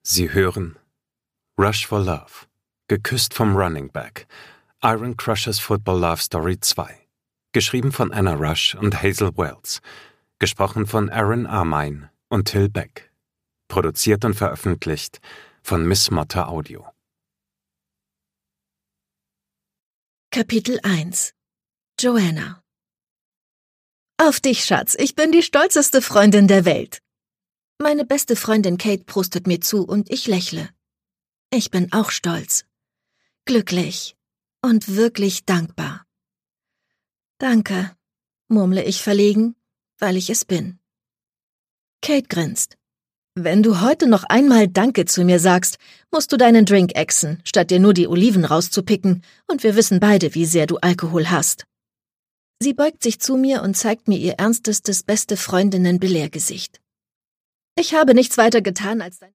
Sie hören Rush for Love, geküsst vom Running Back, Iron Crushers Football Love Story 2, geschrieben von Anna Rush und Hazel Wells, gesprochen von Aaron Armine und Till Beck, produziert und veröffentlicht von Miss Motta Audio. Kapitel 1 Joanna. Auf dich, Schatz, ich bin die stolzeste Freundin der Welt. Meine beste Freundin Kate prostet mir zu und ich lächle. Ich bin auch stolz, glücklich und wirklich dankbar. Danke, murmle ich verlegen, weil ich es bin. Kate grinst. Wenn du heute noch einmal Danke zu mir sagst, musst du deinen Drink exen, statt dir nur die Oliven rauszupicken, und wir wissen beide, wie sehr du Alkohol hast. Sie beugt sich zu mir und zeigt mir ihr ernstestes beste Freundinnen-Belehrgesicht. Ich habe nichts weiter getan, als dein